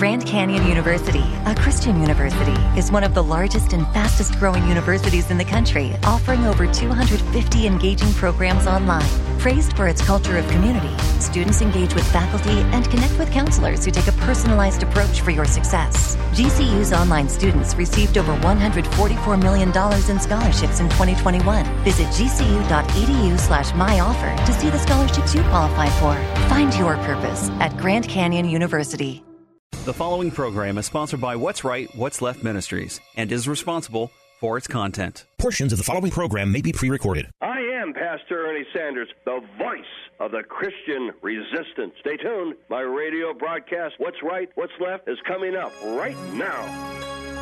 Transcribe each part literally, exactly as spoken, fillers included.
Grand Canyon University, a Christian university, is one of the largest and fastest growing universities in the country, offering over two hundred fifty engaging programs online. Praised for its culture of community, students engage with faculty and connect with counselors who take a personalized approach for your success. G C U's online students received over one hundred forty-four million dollars in scholarships in twenty twenty-one. Visit gcu.edu slash myoffer to see the scholarships you qualify for. Find your purpose at Grand Canyon University. The following program is sponsored by What's Right, What's Left Ministries and is responsible for its content. Portions of the following program may be pre-recorded. I am Pastor Ernie Sanders, the voice of the Christian resistance. Stay tuned. My radio broadcast, What's Right, What's Left, is coming up right now.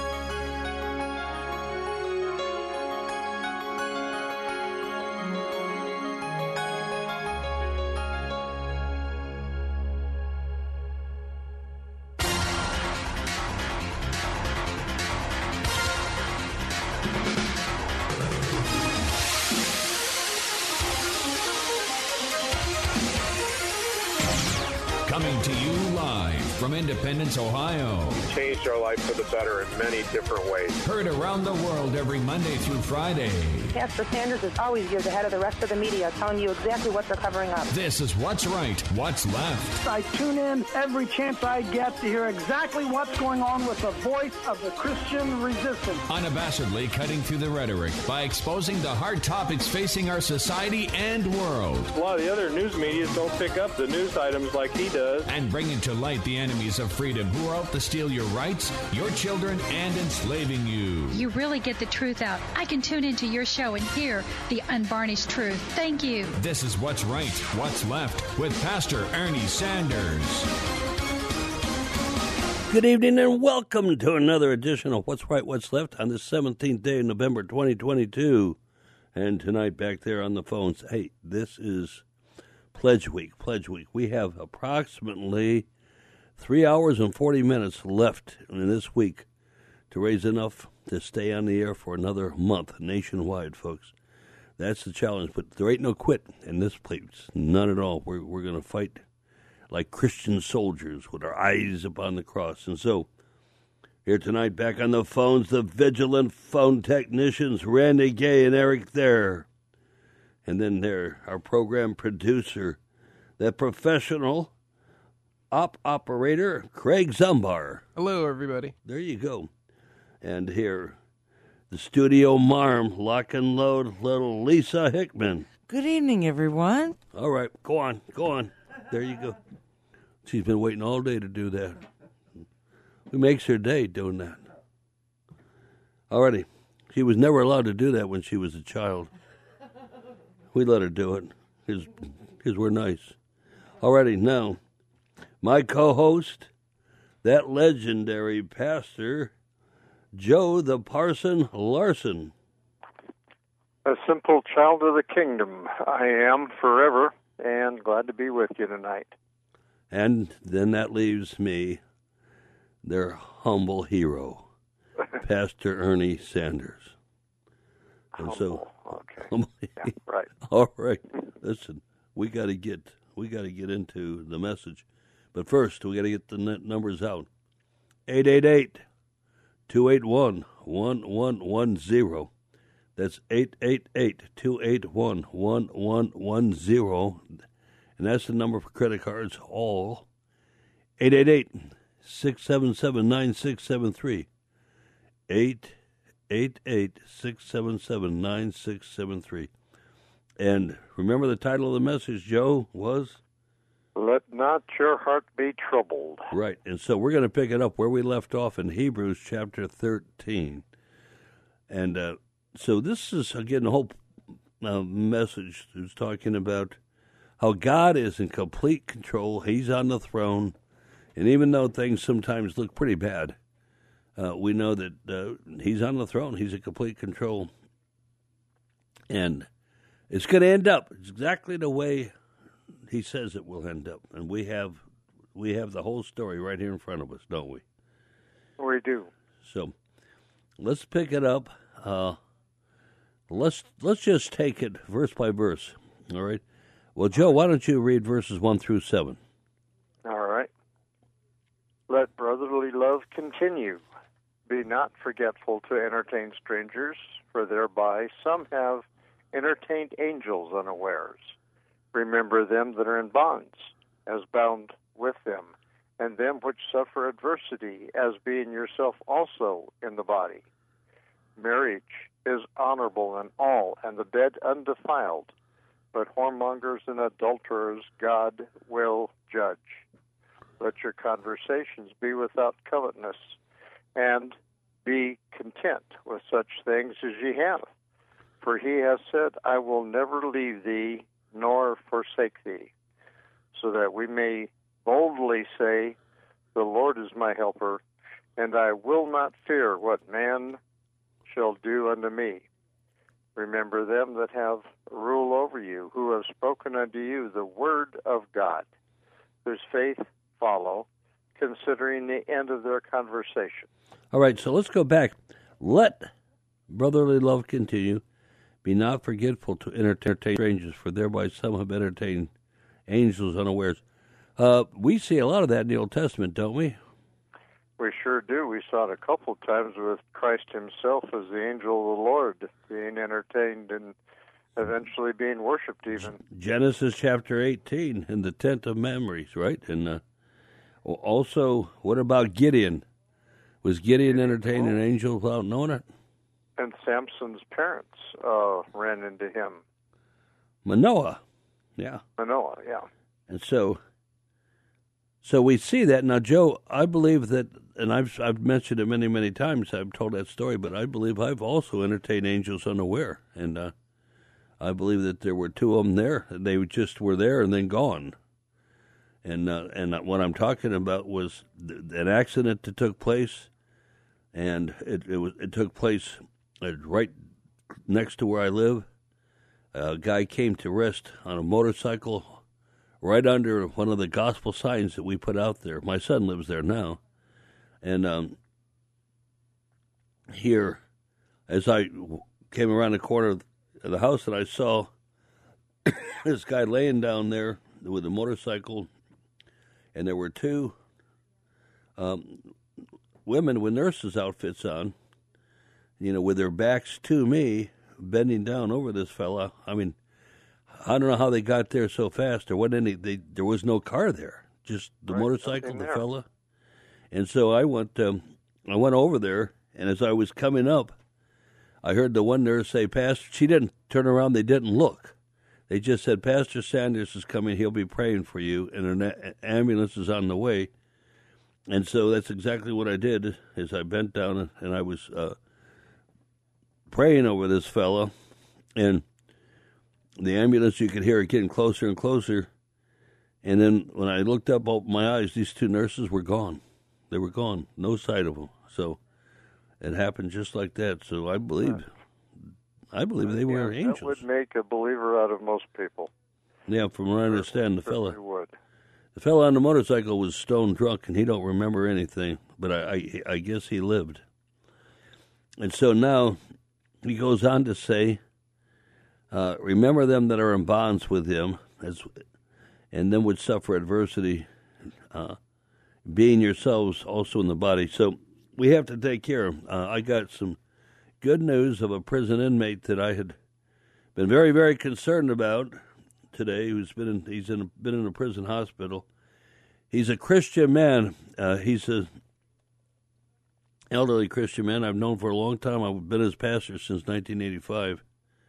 Coming to you live from Independence, Ohio. Changed our life for the better in many different ways. Heard around the world every Monday through Friday. Pastor Sanders is always years ahead of the rest of the media, telling you exactly what they're covering up. This is What's Right, What's Left. I tune in every chance I get to hear exactly what's going on with the voice of the Christian resistance. Unabashedly cutting through the rhetoric by exposing the hard topics facing our society and world. A lot of the other news medias don't pick up the news items like he does. And bringing to light the enemies of freedom who are out to steal your rights, your children, and enslaving you. You really get the truth out. I can tune into your show and hear the unvarnished truth. Thank you. This is What's Right, What's Left with Pastor Ernie Sanders. Good evening and welcome to another edition of What's Right, What's Left on the seventeenth day of November twenty twenty-two. And tonight back there on the phones, hey, this is Pledge Week, Pledge Week. We have approximately three hours and forty minutes left in this week to raise enough to stay on the air for another month nationwide, folks. That's the challenge, but there ain't no quit in this place, none at all. We're, we're going to fight like Christian soldiers with our eyes upon the cross. And so, here tonight, back on the phones, the vigilant phone technicians, Randy Gay and Eric Thayer. And then there, our program producer, the professional op operator, Craig Zumbar. Hello, everybody. There you go. And here, the studio marm, lock and load, little Lisa Hickman. Good evening, everyone. All right, go on, go on. There you go. She's been waiting all day to do that. Who makes her day doing that? Alrighty. She was never allowed to do that when she was a child. We let her do it, because because we're nice. Alrighty, now, my co-host, that legendary pastor, Joe the Parson Larson. A simple child of the kingdom, I am forever, and glad to be with you tonight. And then that leaves me, their humble hero, Pastor Ernie Sanders. And humble. so, okay, yeah, right. All right. Listen, we got to get we got to get into the message, but first we got to get the net numbers out. eight eight eight, two eight one, one one one zero. That's eight eight eight, two eight one, one one one zero, and that's the number for credit cards. All eight eight eight, six seven seven, nine six seven three. Eight. eight eight six seven seven nine six seven three. And remember the title of the message, Joe, was? Let not your heart be troubled. Right. And so we're going to pick it up where we left off in Hebrews chapter thirteen. And uh, so this is, again, the whole uh, message is talking about how God is in complete control. He's on the throne. And even though things sometimes look pretty bad, Uh, we know that uh, he's on the throne. He's in complete control. And it's going to end up exactly the way he says it will end up. And we have we have the whole story right here in front of us, don't we? We do. So let's pick it up. Uh, let's let's just take it verse by verse. All right. Well, Joe, why don't you read verses one through seven? All right. Let brotherly love continue. Be not forgetful to entertain strangers, for thereby some have entertained angels unawares. Remember them that are in bonds, as bound with them, and them which suffer adversity, as being yourself also in the body. Marriage is honorable in all, and the bed undefiled, but whoremongers and adulterers God will judge. Let your conversations be without covetousness, and be content with such things as ye have. For he has said, I will never leave thee, nor forsake thee, so that we may boldly say, the Lord is my helper, and I will not fear what man shall do unto me. Remember them that have rule over you, who have spoken unto you the word of God, whose faith follow, considering the end of their conversation. All right, so let's go back. Let brotherly love continue. Be not forgetful to entertain strangers, for thereby some have entertained angels unawares. Uh, we see a lot of that in the Old Testament, don't we? We sure do. We saw it a couple of times with Christ himself as the angel of the Lord being entertained and eventually being worshipped even. Genesis chapter eighteen in the tent of memories, right? And uh, also, what about Gideon? Was Gideon entertained an angel without knowing it? And Samson's parents uh, ran into him. Manoah, yeah. Manoah, yeah. And so, so we see that now, Joe. I believe that, and I've I've mentioned it many many times. I've told that story, but I believe I've also entertained angels unaware, and uh, I believe that there were two of them there. They just were there and then gone. And uh, and what I'm talking about was th- an accident that took place, and it it was it took place right next to where I live. A guy came to rest on a motorcycle right under one of the gospel signs that we put out there. My son lives there now. And um, here, as I came around the corner of the house, and I saw this guy laying down there with a motorcycle, and there were two um, women with nurses' outfits on, you know, with their backs to me, bending down over this fella. I mean, I don't know how they got there so fast. There wasn't any. They, there was no car there, just the right, motorcycle, the fella. And so I went. Um, I went over there, and as I was coming up, I heard the one nurse say, "Pastor." She didn't turn around. They didn't look. They just said, "Pastor Sanders is coming. He'll be praying for you, and an ambulance is on the way." And so that's exactly what I did. Is I bent down and I was uh, praying over this fella, and the ambulance, you could hear it getting closer and closer. And then when I looked up, opened my eyes, these two nurses were gone. They were gone. No sight of them. So it happened just like that. So I believe, I believe they were yeah, angels. That would make a believer out of most people. Yeah, from what I understand, the fella, would. the fella on the motorcycle was stone drunk, and he don't remember anything. But I, I, I guess he lived. And so now he goes on to say, Uh, remember them that are in bonds with him, as, and them would suffer adversity, uh, being yourselves also in the body. So we have to take care of them. Uh, I got some good news of a prison inmate that I had been very, very concerned about today. Who's been in, he's in, been in a prison hospital. He's a Christian man. Uh, he's a elderly Christian man I've known for a long time. I've been his pastor since nineteen eighty-five.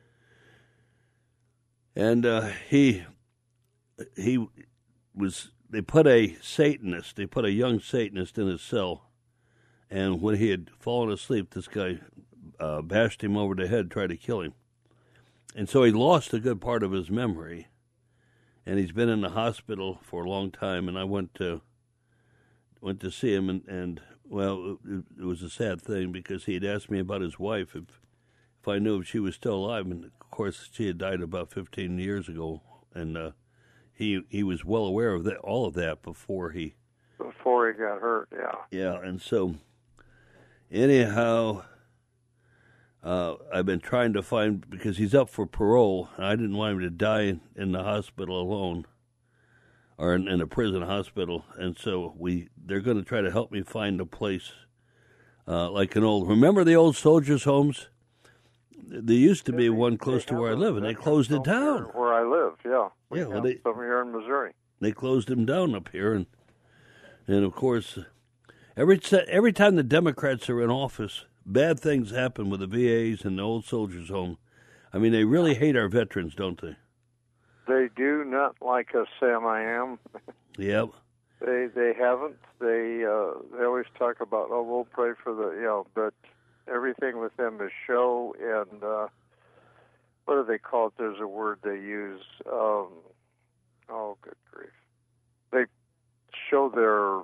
And uh, he he was, they put a Satanist, they put a young Satanist in his cell. And when he had fallen asleep, this guy uh, bashed him over the head, tried to kill him. And so he lost a good part of his memory. And he's been in the hospital for a long time. And I went to went to see him, and, and well, it, it was a sad thing because he had asked me about his wife, if, if I knew if she was still alive. And of course, she had died about fifteen years ago, and uh, he he was well aware of that, all of that before he before he got hurt. Yeah, yeah, and so anyhow, uh, I've been trying to find, because he's up for parole, and I didn't want him to die in, in the hospital alone, are in, in a prison hospital, and so we they're going to try to help me find a place uh, like an old. Remember the old soldiers' homes? There used to be one close to where I live, and they closed it down. Where I live, yeah. We Yeah, well, have they some here in Missouri. They closed them down up here, and and of course, every every time the Democrats are in office, bad things happen with the V As and the old soldiers' home. I mean, they really hate our veterans, don't they? They do not like us, Sam. I am. Yep. They they haven't. They uh, they always talk about, oh, we'll pray for the, you know, but everything with them is show and uh, what do they call it? There's a word they use. Um, oh, good grief! They show their.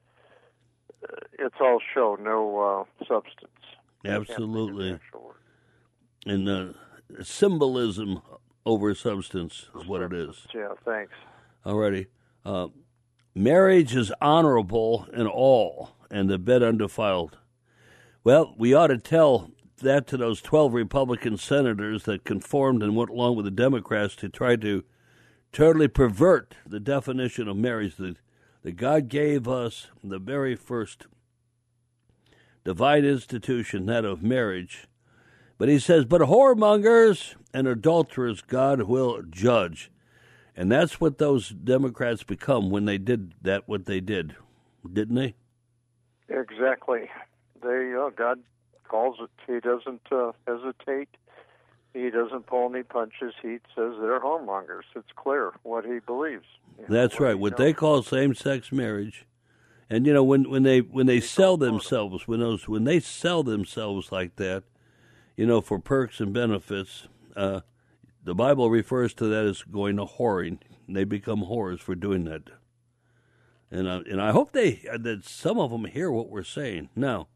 It's all show, no uh, substance. Absolutely. And uh, symbolism over substance is what it is. Yeah, thanks. Alrighty. Uh, marriage is honorable in all, and the bed undefiled. Well, we ought to tell that to those twelve Republican senators that conformed and went along with the Democrats to try to totally pervert the definition of marriage that, that God gave us, the very first divine institution, that of marriage. But he says, but whoremongers and adulterers God will judge. And that's what those Democrats become when they did that, what they did, didn't they? Exactly. They uh, God calls it. He doesn't uh, hesitate. He doesn't pull any punches. He says they're whoremongers. It's clear what he believes. You That's know, right. What, what they call same-sex marriage, and you know when, when they when they sell themselves when those when they sell themselves like that, you know, for perks and benefits, uh, the Bible refers to that as going to whoring. They become whores for doing that, and uh, and I hope they that some of them hear what we're saying now.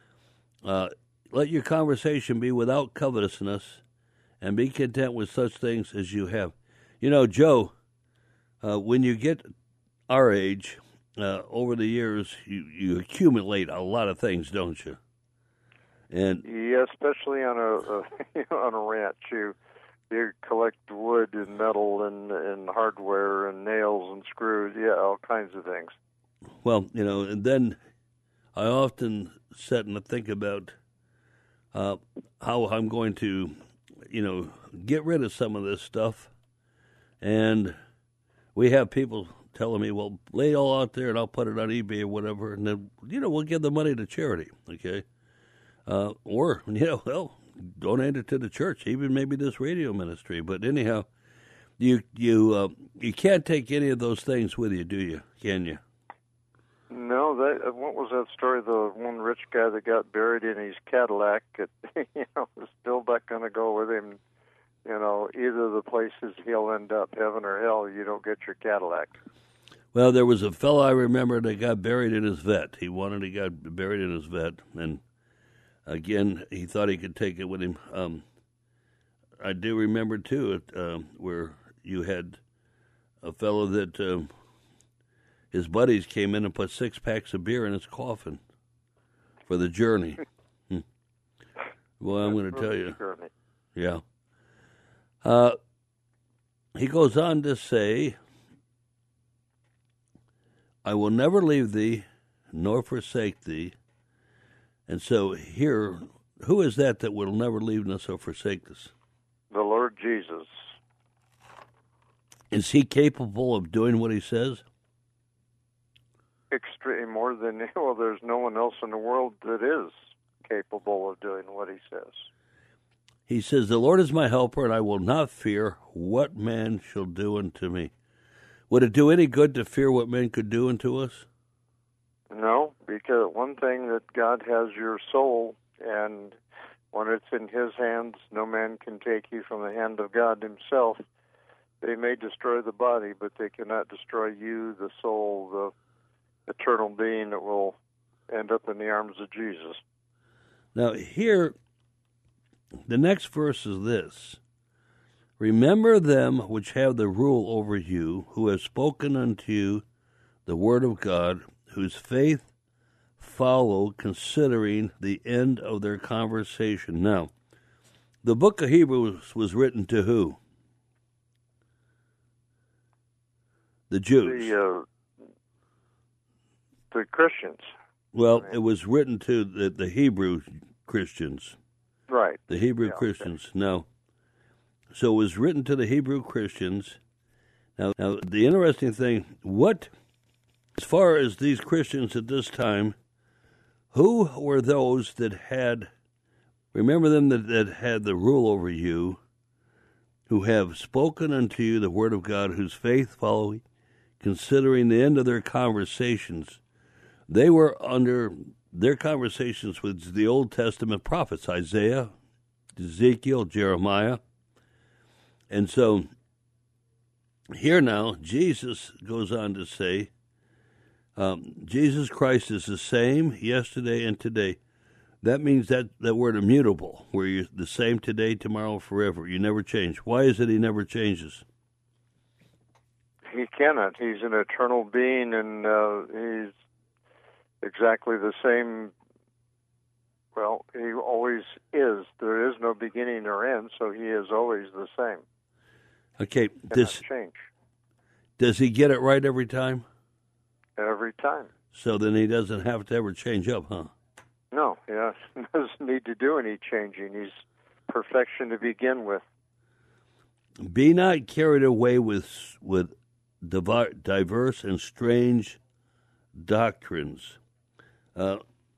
Uh, let your conversation be without covetousness, and be content with such things as you have. You know, Joe, uh, when you get our age, uh, over the years, you, you accumulate a lot of things, don't you? And yeah, especially on a, a you know, on a ranch, you you collect wood and metal and and hardware and nails and screws, yeah, all kinds of things. Well, you know, and then I often sit and think about uh, how I'm going to, you know, get rid of some of this stuff. And we have people telling me, well, lay it all out there and I'll put it on eBay or whatever. And then, you know, we'll give the money to charity, okay? Uh, or, you know, well, donate it to the church, even maybe this radio ministry. But anyhow, you you uh, you can't take any of those things with you, do you? Can you? No, that what was that story? The one rich guy that got buried in his Cadillac, it, you know, is still not going to go with him. You know, either the places he'll end up, heaven or hell. You don't get your Cadillac. Well, there was a fellow I remember that got buried in his vet. He wanted to get buried in his vet, and again, he thought he could take it with him. Um, I do remember too, uh, where you had a fellow that. Um, His buddies came in and put six packs of beer in his coffin for the journey. hmm. Well, I'm going to tell you. Yeah. Uh, he goes on to say, I will never leave thee nor forsake thee. And so here, who is that that will never leave us or forsake us? The Lord Jesus. Is he capable of doing what he says? Extreme more than well, there's no one else in the world that is capable of doing what he says. He says, the Lord is my helper, and I will not fear what man shall do unto me. Would it do any good to fear what men could do unto us? No, because one thing that God has your soul, and when it's in his hands, no man can take you from the hand of God himself. They may destroy the body, but they cannot destroy you, the soul, the eternal being that will end up in the arms of Jesus. Now, here, the next verse is this. Remember them which have the rule over you, who have spoken unto you the word of God, whose faith follow, considering the end of their conversation. Now, the book of Hebrews was written to who? The Jews. The, uh, the Christians. Well, it was written to the, the Hebrew Christians. Right. The Hebrew yeah, Christians. okay. No. So it was written to the Hebrew Christians. Now, now, the interesting thing, what, as far as these Christians at this time, who were those that had, remember them that, that had the rule over you, who have spoken unto you the word of God, whose faith following, considering the end of their conversations. They were under their conversations with the Old Testament prophets, Isaiah, Ezekiel, Jeremiah. And so here now, Jesus goes on to say, um, Jesus Christ is the same yesterday and today. That means that, that word immutable, where you're the same today, tomorrow, forever. You never change. Why is it he never changes? He cannot. He's an eternal being, and uh, he's exactly the same. Well, he always is. There is no beginning or end, so he is always the same. Okay, does, change. Does he get it right every time? Every time. So then he doesn't have to ever change up, huh? No, yeah, he doesn't need to do any changing. He's perfection to begin with. Be not carried away with with diverse and strange doctrines. Uh,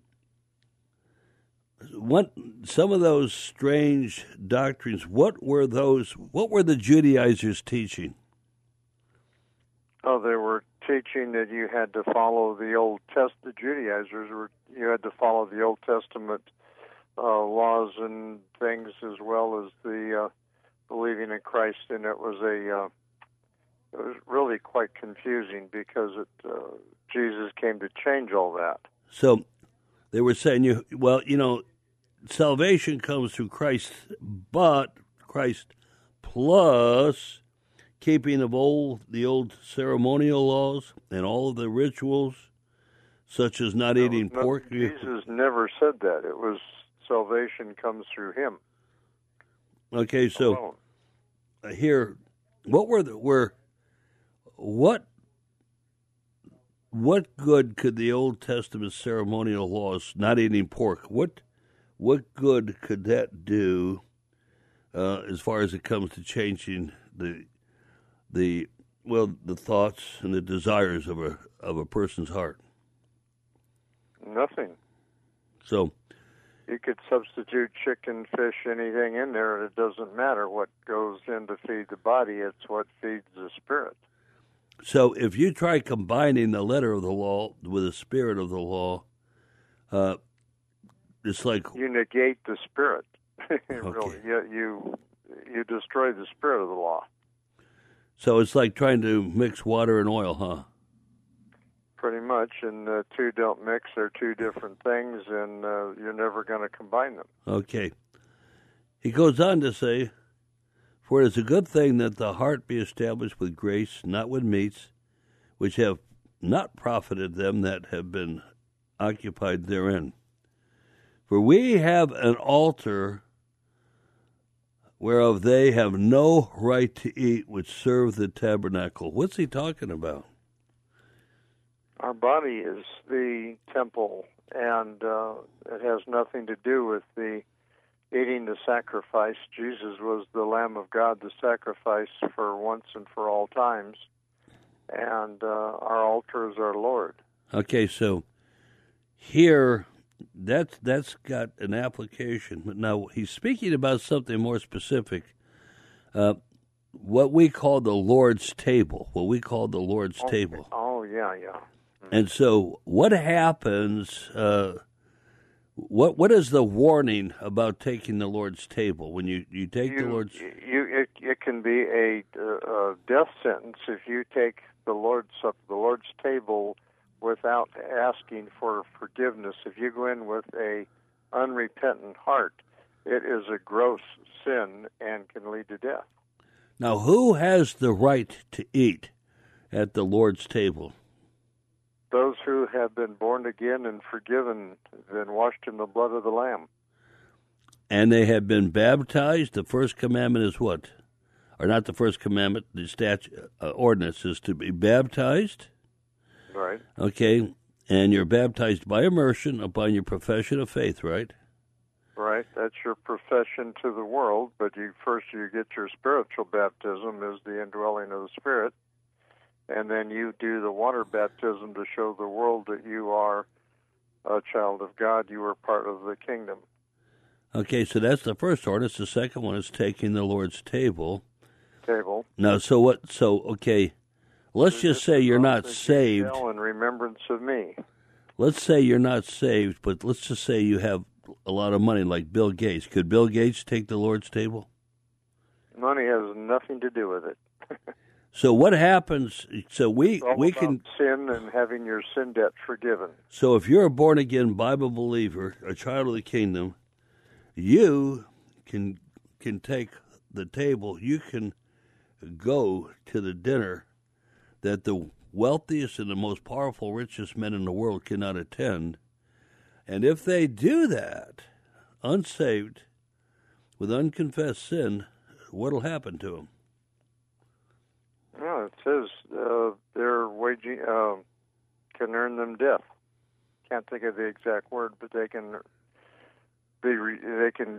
what some of those strange doctrines? What were those? What were the Judaizers teaching? Oh, they were teaching that you had to follow the Old Test. The Judaizers were you had to follow the Old Testament uh, laws and things, as well as the uh, believing in Christ. And it was a uh, it was really quite confusing because it uh, Jesus came to change all that. So they were saying, you well, you know, salvation comes through Christ, but Christ plus keeping of old the old ceremonial laws and all of the rituals, such as not no, eating no, pork. Jesus never said that. It was salvation comes through him. Okay, so uh, here, what were the were what what good could the Old Testament ceremonial laws, not eating pork, what what good could that do uh, as far as it comes to changing the the well the thoughts and the desires of a of a person's heart? Nothing. So you could substitute chicken, fish, anything in there, and it doesn't matter what goes in to feed the body. It's what feeds the spirit. So if you try combining the letter of the law with the spirit of the law, uh, it's like you negate the spirit. Really, okay. you, you you destroy the spirit of the law. So it's like trying to mix water and oil, huh? Pretty much, and the two don't mix. They're two different things, and uh, you're never going to combine them. Okay. He goes on to say, for it is a good thing that the heart be established with grace, not with meats, which have not profited them that have been occupied therein. For we have an altar whereof they have no right to eat, which serve the tabernacle. What's he talking about? Our body is the temple, and uh, it has nothing to do with the eating the sacrifice. Jesus was the Lamb of God, the sacrifice for once and for all times, and uh, our altar is our Lord. Okay, so here, that's that's got an application. But now he's speaking about something more specific. Uh, what we call the Lord's table. What we call the Lord's oh, table. Oh, yeah, yeah. And so, what happens? Uh, what what is the warning about taking the Lord's table when you, you take you, the Lord's? You it, it can be a, a death sentence if you take the Lord's Supper, the Lord's table, without asking for forgiveness. If you go in with a unrepentant heart, it is a gross sin and can lead to death. Now, who has the right to eat at the Lord's table? Those who have been born again and forgiven, been washed in the blood of the Lamb. And they have been baptized. The first commandment is what? or not the first commandment, the statute, uh, ordinance is to be baptized. Right. Okay, and you're baptized by immersion upon your profession of faith, right? Right, that's your profession to the world, but you first you get your spiritual baptism is the indwelling of the Spirit, and then you do the water baptism to show the world that you are a child of God, you are part of the kingdom. Okay, so that's the first ordinance. The second one is taking the Lord's table. Table. Now, so what, so, okay, let's just say you're not saved. In remembrance of me. Let's say you're not saved, but let's just say you have a lot of money like Bill Gates. Could Bill Gates take the Lord's table? Money has nothing to do with it. So what happens? So we it's all we about can sin and having your sin debt forgiven. So if you're a born again Bible believer, a child of the kingdom, you can can take the table. You can go to the dinner that the wealthiest and the most powerful, richest men in the world cannot attend. And if they do that, unsaved, with unconfessed sin, what'll happen to them? No, it says uh, their wage uh, can earn them death. Can't think of the exact word, but they can be re- they can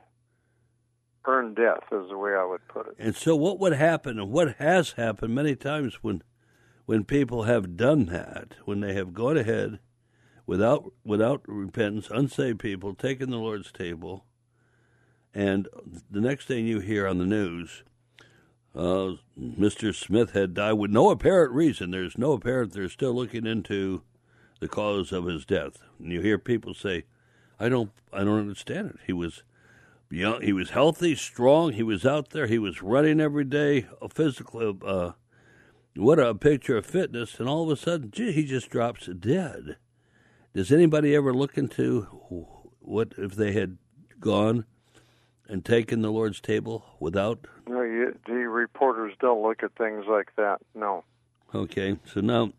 earn death, is the way I would put it. And so, what would happen, and what has happened many times when when people have done that, when they have gone ahead without without repentance, unsaved people taking the Lord's table, and the next thing you hear on the news, uh, Mister Smith had died with no apparent reason. There's no apparent. They're still looking into the cause of his death. And you hear people say, "I don't, I don't understand it. He was young. He was healthy, strong. He was out there. He was running every day. A physical, uh, what a picture of fitness. And all of a sudden, gee, he just drops dead." Does anybody ever look into what if they had gone and taken the Lord's table without? No, you, the reporters don't look at things like that, no. Okay, so now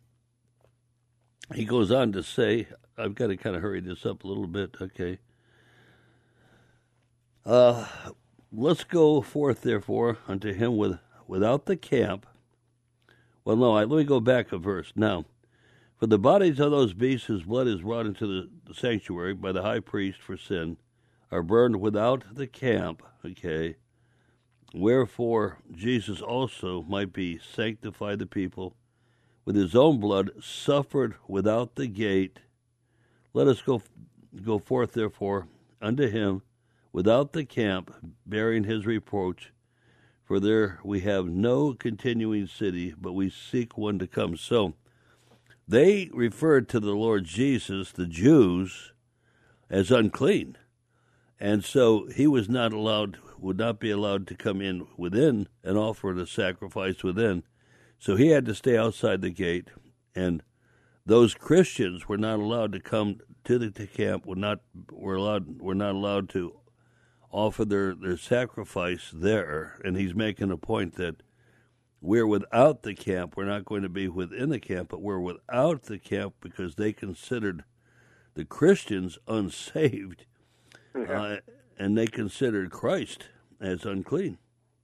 he goes on to say, I've got to kind of hurry this up a little bit, okay. Uh, let's go forth, therefore, unto him with without the camp. Well, no, I, let me go back a verse. Now, for the bodies of those beasts whose blood is brought into the, the sanctuary by the high priest for sin are burned without the camp, okay? Wherefore Jesus also might be sanctify the people with his own blood, suffered without the gate. Let us go go forth, therefore, unto him without the camp, bearing his reproach. For there we have no continuing city, but we seek one to come. So they referred to the Lord Jesus, the Jews, as unclean. And so he was not allowed, would not be allowed to come in within and offer the sacrifice within. So he had to stay outside the gate. And those Christians were not allowed to come to the to camp, were not were allowed were not allowed to offer their, their sacrifice there. And he's making a point that we're without the camp. We're not going to be within the camp, but we're without the camp because they considered the Christians unsaved. Yeah. Uh, and they considered Christ as unclean.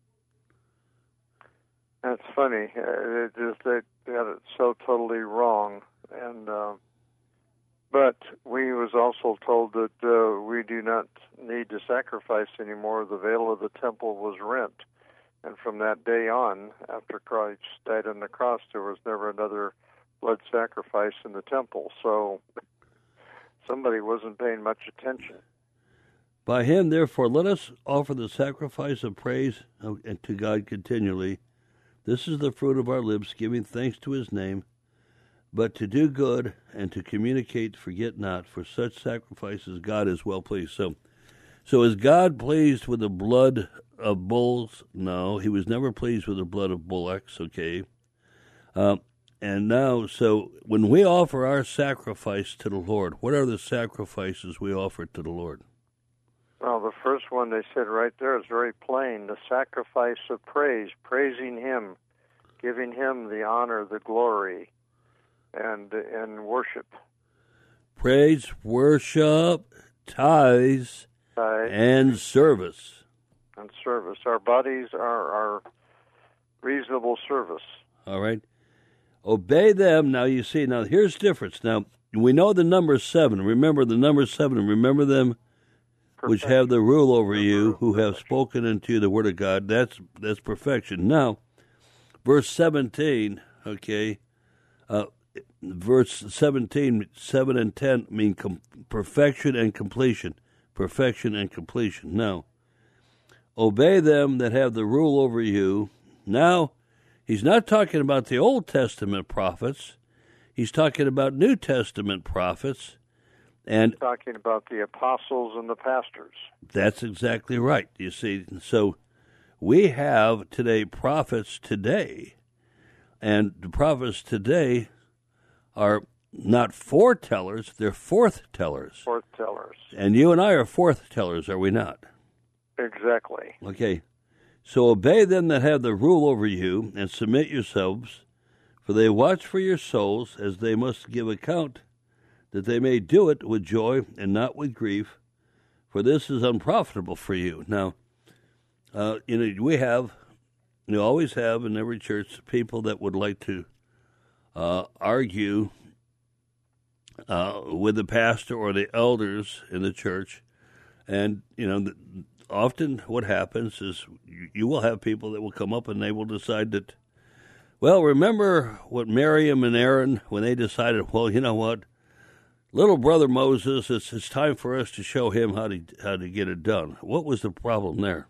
That's funny. Uh, it just they got it so totally wrong. And uh, but we was also told that uh, we do not need to sacrifice anymore. The veil of the temple was rent, and from that day on, after Christ died on the cross, there was never another blood sacrifice in the temple. So somebody wasn't paying much attention. By him, therefore, let us offer the sacrifice of praise to God continually. This is the fruit of our lips, giving thanks to his name. But to do good and to communicate, forget not, for such sacrifices God is well pleased. So, so is God pleased with the blood of bulls? No, he was never pleased with the blood of bullocks, okay? Uh, and now, so when we offer our sacrifice to the Lord, what are the sacrifices we offer to the Lord? Well, the first one they said right there is very plain, the sacrifice of praise, praising him, giving him the honor, the glory, and and worship. Praise, worship, tithes, Tithe, and service. And service. Our bodies are our reasonable service. All right. Obey them. Now, you see, now here's the difference. Now, we know the number seven. Remember the number seven. Remember them perfection. Which have the rule over you, who have spoken unto you the word of God. That's that's perfection. Now, verse seventeen, okay, uh, verse seventeen, seven and ten mean com- perfection and completion. Perfection and completion. Now, obey them that have the rule over you. Now, he's not talking about the Old Testament prophets. He's talking about New Testament prophets. And he's talking about the apostles and the pastors. That's exactly right. You see, so we have today prophets today, and the prophets today are not foretellers, they're forth-tellers. Forth-tellers. And you and I are forth-tellers, are we not? Exactly. Okay. So obey them that have the rule over you, and submit yourselves, for they watch for your souls, as they must give account, that they may do it with joy and not with grief, for this is unprofitable for you. Now, uh, you know, we have, you always have in every church, people that would like to uh, argue uh, with the pastor or the elders in the church, and, you know, the, often what happens is you, you will have people that will come up and they will decide that, well, remember what Miriam and Aaron, when they decided, well, you know what, little brother Moses, it's, it's time for us to show him how to how to get it done. What was the problem there?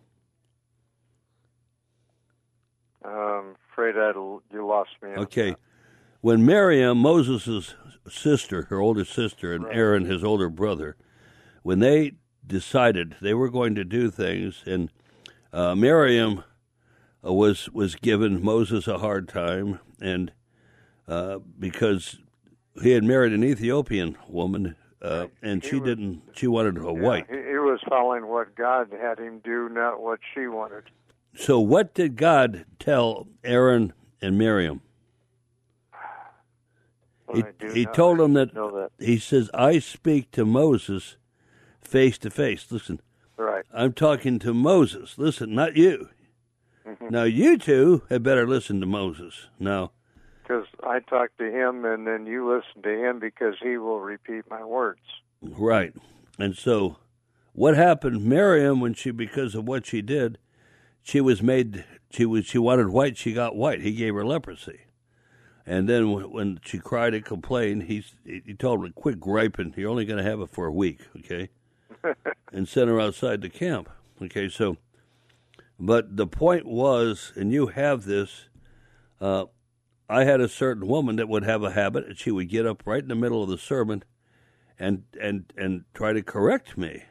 I'm afraid I you lost me. Okay. When Miriam, Moses' sister, her older sister, and right. Aaron, his older brother, when they decided they were going to do things, and uh, Miriam was was giving Moses a hard time, and uh, because he had married an Ethiopian woman, uh, and he she was, didn't. She wanted a yeah, white. He, he was following what God had him do, not what she wanted. So, what did God tell Aaron and Miriam? Well, he he told them that, that he says, "I speak to Moses face to face." Listen, right? I'm talking to Moses. Listen, not you. Mm-hmm. Now, you two had better listen to Moses. Now. Because I talk to him, and then you listen to him, because he will repeat my words. Right. And so what happened, Miriam, when she, because of what she did, she was made, she was, she wanted white, she got white. He gave her leprosy. And then when, when she cried and complained, he, he told her, quit griping, you're only going to have it for a week, okay? And sent her outside the camp. Okay, so, but the point was, and you have this, uh, I had a certain woman that would have a habit, and she would get up right in the middle of the sermon and and and try to correct me.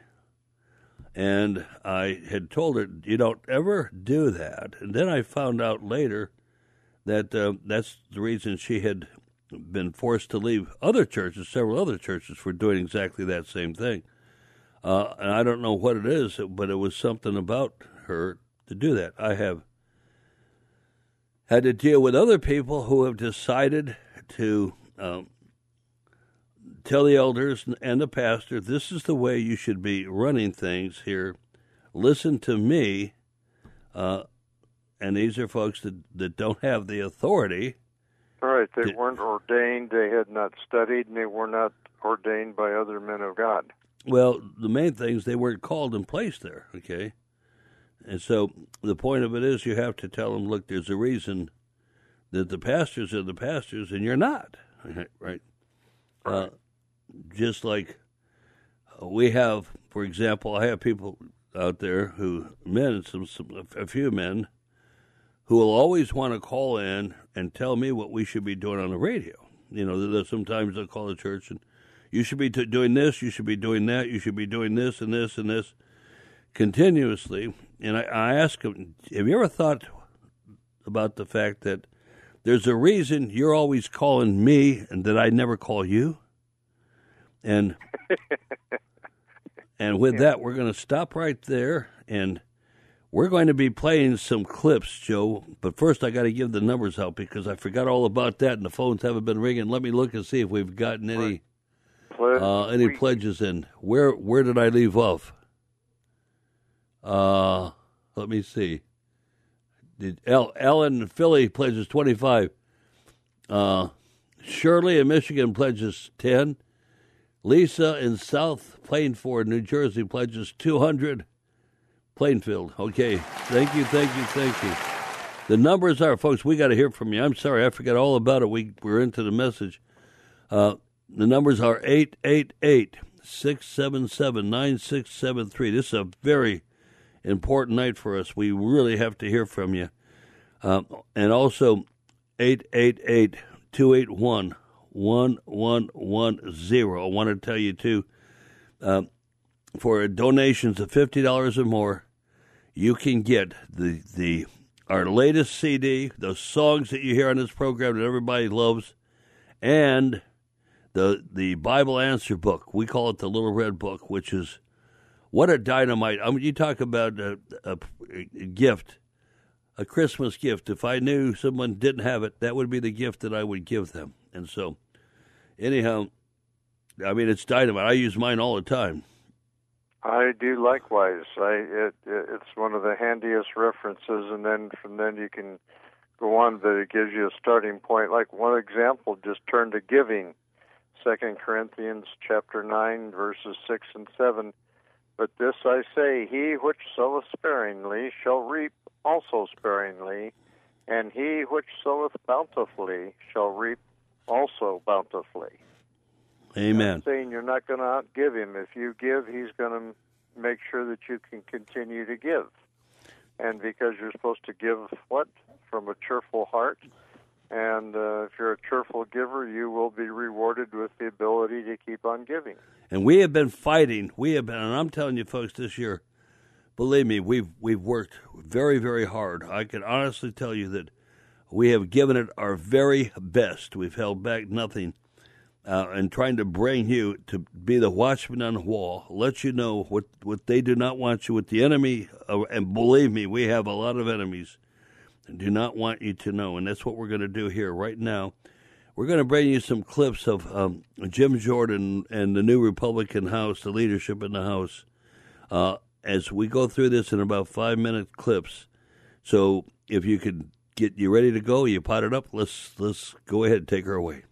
And I had told her, you don't ever do that. And then I found out later that uh, that's the reason she had been forced to leave other churches, several other churches, for doing exactly that same thing. Uh, and I don't know what it is, but it was something about her to do that. I have had to deal with other people who have decided to um, tell the elders and the pastor, this is the way you should be running things here. Listen to me. Uh, and these are folks that, that don't have the authority. All right. They to, weren't ordained. They had not studied, and they were not ordained by other men of God. Well, the main thing is they weren't called and placed there, okay? And so the point of it is you have to tell them, look, there's a reason that the pastors are the pastors and you're not, right? Uh, just like we have, for example, I have people out there who, men, some, some a few men, who will always want to call in and tell me what we should be doing on the radio. You know, sometimes they'll call the church and you should be t- doing this, you should be doing that, you should be doing this and this and this continuously. And I, I ask them, have you ever thought about the fact that there's a reason you're always calling me and that I never call you? And and with yeah. that, we're going to stop right there, and we're going to be playing some clips, Joe. But first, I got to give the numbers out because I forgot all about that, and the phones haven't been ringing. Let me look and see if we've gotten any uh, any pledges in. Where where did I leave off? Uh, let me see. El, Ellen in Philly pledges twenty-five. Uh, Shirley in Michigan pledges ten. Lisa in South Plainford, New Jersey pledges two hundred. Plainfield. Okay. Thank you, thank you, thank you. The numbers are, folks, we got to hear from you. I'm sorry, I forgot all about it. We, we're into the message. Uh, the numbers are eight eight eight, six seven seven, nine six seven three. This is a very important night for us. We really have to hear from you. Uh, and also eight eight eight, two eight one, one one one zero. I want to tell you, too, uh, for donations of fifty dollars or more, you can get the the our latest C D, the songs that you hear on this program that everybody loves, and the the Bible Answer Book. We call it the Little Red Book, which is what a dynamite. I mean, you talk about a, a, a gift, a Christmas gift. If I knew someone didn't have it, that would be the gift that I would give them. And so, anyhow, I mean, it's dynamite. I use mine all the time. I do likewise. I it, it it's one of the handiest references, and then from then you can go on, but it gives you a starting point. Like one example, just turn to giving, Second Corinthians chapter nine, verses six and seven. But this I say, he which soweth sparingly shall reap also sparingly, and he which soweth bountifully shall reap also bountifully. Amen. I'm saying you're not going to outgive him. If you give, he's going to make sure that you can continue to give. And because you're supposed to give what? From a cheerful heart. And uh, if you're a cheerful giver, you will be rewarded with the ability to keep on giving. And we have been fighting. We have been, and I'm telling you, folks, this year, believe me, we've we've worked very, very hard. I can honestly tell you that we have given it our very best. We've held back nothing. Uh, and trying to bring you to be the watchman on the wall, let you know what, what they do not want you with the enemy. Uh, and believe me, we have a lot of enemies and do not want you to know. And that's what we're going to do here right now. We're going to bring you some clips of um, Jim Jordan and the new Republican House, the leadership in the House, uh, as we go through this in about five-minute clips. So if you could get you ready to go, you pot it up, let's let's go ahead and take her away.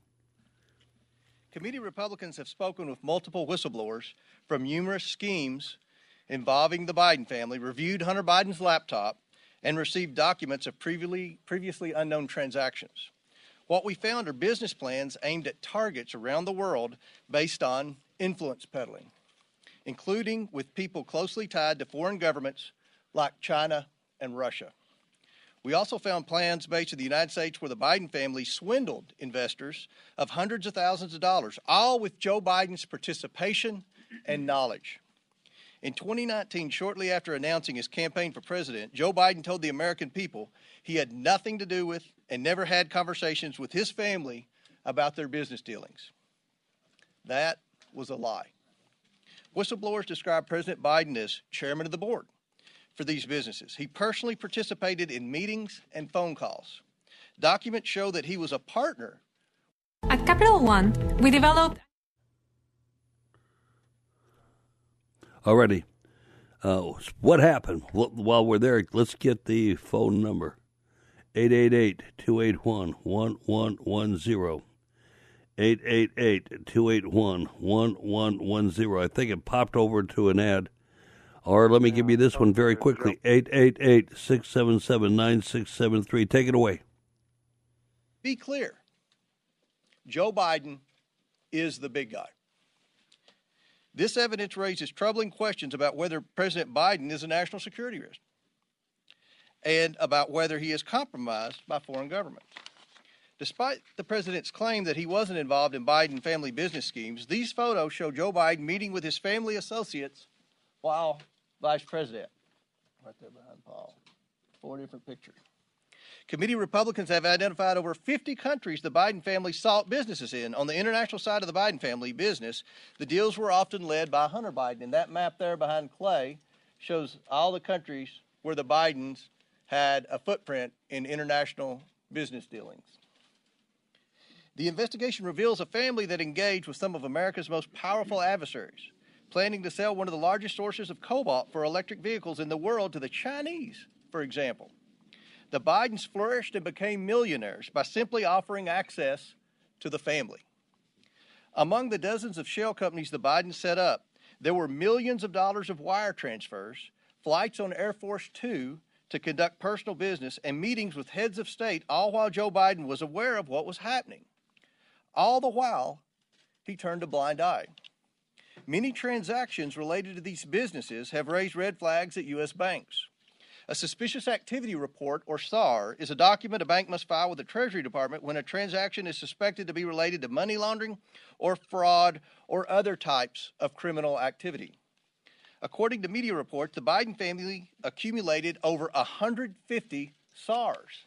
Committee Republicans have spoken with multiple whistleblowers from numerous schemes involving the Biden family, reviewed Hunter Biden's laptop, and received documents of previously, previously unknown transactions. What we found are business plans aimed at targets around the world based on influence peddling, including with people closely tied to foreign governments like China and Russia. We also found plans based in the United States where the Biden family swindled investors of hundreds of thousands of dollars, all with Joe Biden's participation and knowledge. In twenty nineteen, shortly after announcing his campaign for president, Joe Biden told the American people he had nothing to do with and never had conversations with his family about their business dealings. That was a lie. Whistleblowers described President Biden as chairman of the board for these businesses. He personally participated in meetings and phone calls. Documents show that he was a partner. At Capital One, we developed... Alrighty. Uh, what happened? While we're there, let's get the phone number. eight eight eight, two eight one, one one one zero. eight eight eight, two eight one, one one one zero. I think it popped over to an ad. Or let me give you this one very quickly. eight eight eight, six seven seven, nine six seven three. Take it away. Be clear. Joe Biden is the big guy. This evidence raises troubling questions about whether President Biden is a national security risk and about whether he is compromised by foreign governments. Despite the president's claim that he wasn't involved in Biden family business schemes, these photos show Joe Biden meeting with his family associates while vice president. Right there behind Paul. Four different pictures. Committee Republicans have identified over fifty countries the Biden family sought businesses in. On the international side of the Biden family business, the deals were often led by Hunter Biden. And that map there behind Clay shows all the countries where the Bidens had a footprint in international business dealings. The investigation reveals a family that engaged with some of America's most powerful adversaries, planning to sell one of the largest sources of cobalt for electric vehicles in the world to the Chinese, for example. The Bidens flourished and became millionaires by simply offering access to the family. Among the dozens of shell companies the Bidens set up, there were millions of dollars of wire transfers, flights on Air Force Two to conduct personal business, and meetings with heads of state, all while Joe Biden was aware of what was happening. All the while, he turned a blind eye. Many transactions related to these businesses have raised red flags at U S banks. A suspicious activity report, or S A R, is a document a bank must file with the Treasury Department when a transaction is suspected to be related to money laundering or fraud or other types of criminal activity. According to media reports, the Biden family accumulated over one hundred fifty S A Rs.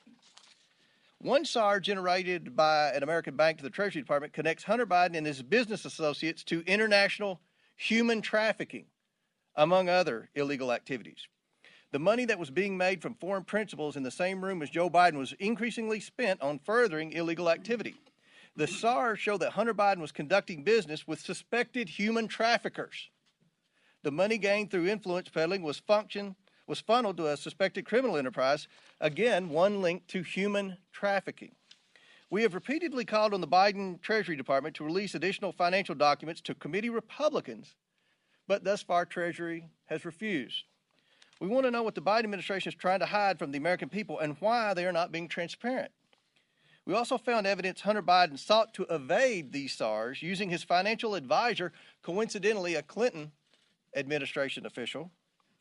One S A R generated by an American bank to the Treasury Department connects Hunter Biden and his business associates to international human trafficking, among other illegal activities. The money that was being made from foreign principals in the same room as Joe Biden was increasingly spent on furthering illegal activity. The S A R showed that Hunter Biden was conducting business with suspected human traffickers. The money gained through influence peddling was function was funneled to a suspected criminal enterprise, again, one linked to human trafficking. We have repeatedly called on the Biden Treasury Department to release additional financial documents to committee Republicans, but thus far Treasury has refused. We want to know what the Biden administration is trying to hide from the American people and why they are not being transparent. We also found evidence Hunter Biden sought to evade these S A Rs using his financial advisor, coincidentally a Clinton administration official.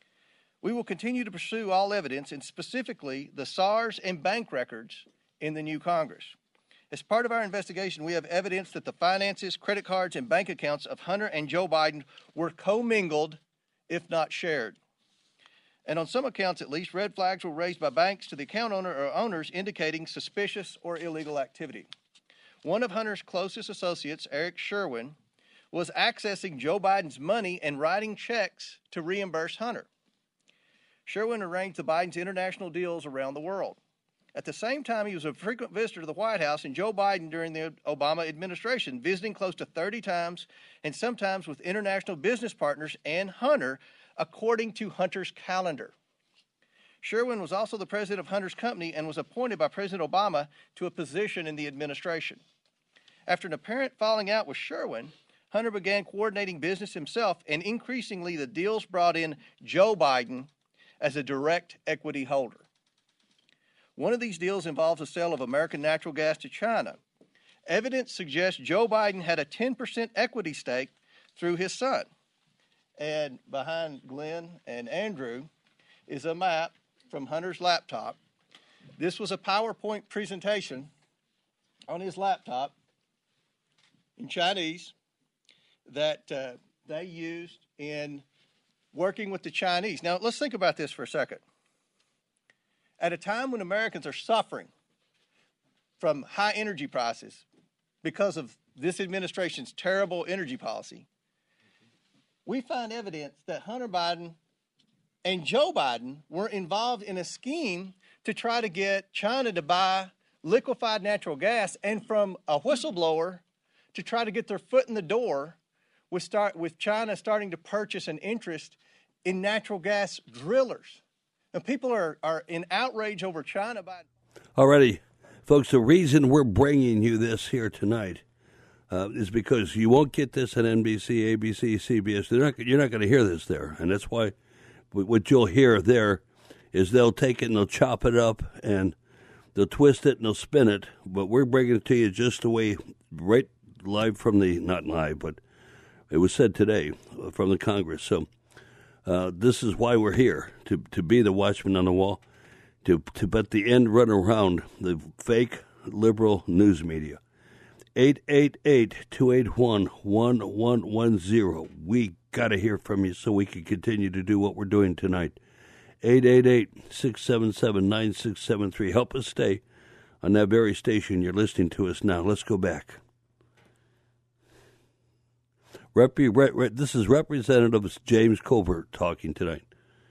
We will continue to pursue all evidence, and specifically the S A Rs and bank records in the new Congress. As part of our investigation, we have evidence that the finances, credit cards, and bank accounts of Hunter and Joe Biden were commingled, if not shared. And on some accounts, at least, red flags were raised by banks to the account owner or owners indicating suspicious or illegal activity. One of Hunter's closest associates, Eric Sherwin, was accessing Joe Biden's money and writing checks to reimburse Hunter. Sherwin arranged the Biden's international deals around the world. At the same time, he was a frequent visitor to the White House, and Joe Biden during the Obama administration, visiting close to thirty times, and sometimes with international business partners and Hunter, according to Hunter's calendar. Sherwin was also the president of Hunter's company and was appointed by President Obama to a position in the administration. After an apparent falling out with Sherwin, Hunter began coordinating business himself, and increasingly the deals brought in Joe Biden as a direct equity holder. One of these deals involves the sale of American natural gas to China. Evidence suggests Joe Biden had a ten percent equity stake through his son. And behind Glenn and Andrew is a map from Hunter's laptop. This was a PowerPoint presentation on his laptop in Chinese that uh, they used in working with the Chinese. Now, let's think about this for a second. At a time when Americans are suffering from high energy prices because of this administration's terrible energy policy, we find evidence that Hunter Biden and Joe Biden were involved in a scheme to try to get China to buy liquefied natural gas, and from a whistleblower to try to get their foot in the door with, start, with China starting to purchase an interest in natural gas drillers. And people are, are in outrage over China. By Alrighty, folks, the reason we're bringing you this here tonight uh, is because you won't get this on N B C, A B C, C B S. They're not, you're not going to hear this there. And that's why what you'll hear there is they'll take it and they'll chop it up and they'll twist it and they'll spin it. But we're bringing it to you just the way, right live from the, not live, but it was said today from the Congress. So Uh, this is why we're here, to to be the watchman on the wall, to to put the end run around the fake liberal news media. eight eight eight, two eight one, one one one zero. We got to hear from you so we can continue to do what we're doing tonight. eight eight eight, six seven seven, nine six seven three. Help us stay on that very station you're listening to us now. Let's go back. Rep, rep, rep, this is Representative James Corbett talking tonight.